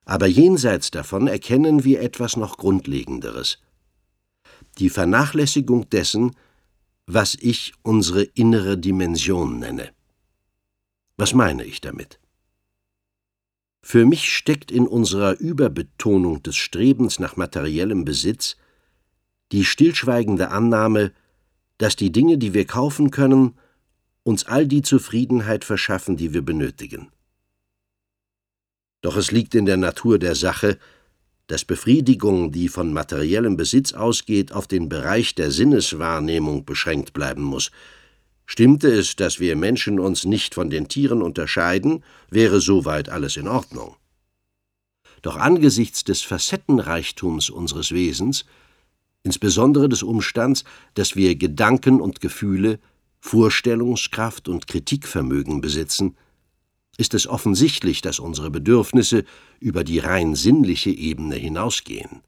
Aber jenseits davon erkennen wir etwas noch Grundlegenderes: die Vernachlässigung dessen, was ich unsere innere Dimension nenne. Was meine ich damit? Für mich steckt in unserer Überbetonung des Strebens nach materiellem Besitz die stillschweigende Annahme, dass die Dinge, die wir kaufen können, uns all die Zufriedenheit verschaffen, die wir benötigen. Doch es liegt in der Natur der Sache, dass Befriedigung, die von materiellem Besitz ausgeht, auf den Bereich der Sinneswahrnehmung beschränkt bleiben muss. Stimmte es, dass wir Menschen uns nicht von den Tieren unterscheiden, wäre soweit alles in Ordnung. Doch angesichts des Facettenreichtums unseres Wesens, insbesondere des Umstands, dass wir Gedanken und Gefühle, Vorstellungskraft und Kritikvermögen besitzen, ist es offensichtlich, dass unsere Bedürfnisse über die rein sinnliche Ebene hinausgehen.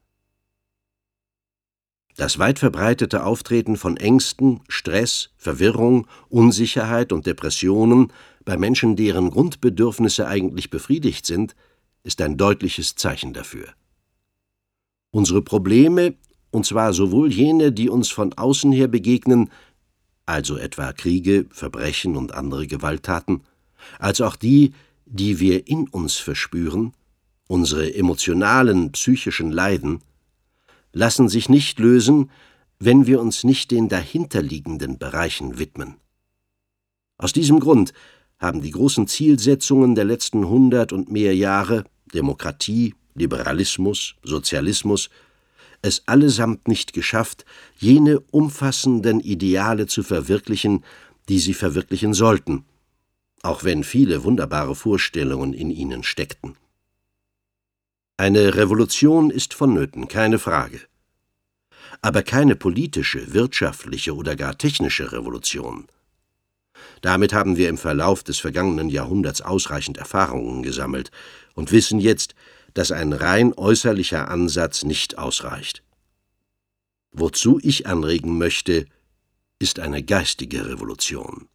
Das weit verbreitete Auftreten von Ängsten, Stress, Verwirrung, Unsicherheit und Depressionen bei Menschen, deren Grundbedürfnisse eigentlich befriedigt sind, ist ein deutliches Zeichen dafür. Unsere Probleme, und zwar sowohl jene, die uns von außen her begegnen, also etwa Kriege, Verbrechen und andere Gewalttaten, als auch die, die wir in uns verspüren, unsere emotionalen, psychischen Leiden, lassen sich nicht lösen, wenn wir uns nicht den dahinterliegenden Bereichen widmen. Aus diesem Grund haben die großen Zielsetzungen der letzten 100 und mehr Jahre, Demokratie, Liberalismus, Sozialismus, es allesamt nicht geschafft, jene umfassenden Ideale zu verwirklichen, die sie verwirklichen sollten, auch wenn viele wunderbare Vorstellungen in ihnen steckten. Eine Revolution ist vonnöten, keine Frage. Aber keine politische, wirtschaftliche oder gar technische Revolution. Damit haben wir im Verlauf des vergangenen Jahrhunderts ausreichend Erfahrungen gesammelt und wissen jetzt, dass ein rein äußerlicher Ansatz nicht ausreicht. Wozu ich anregen möchte, ist eine geistige Revolution.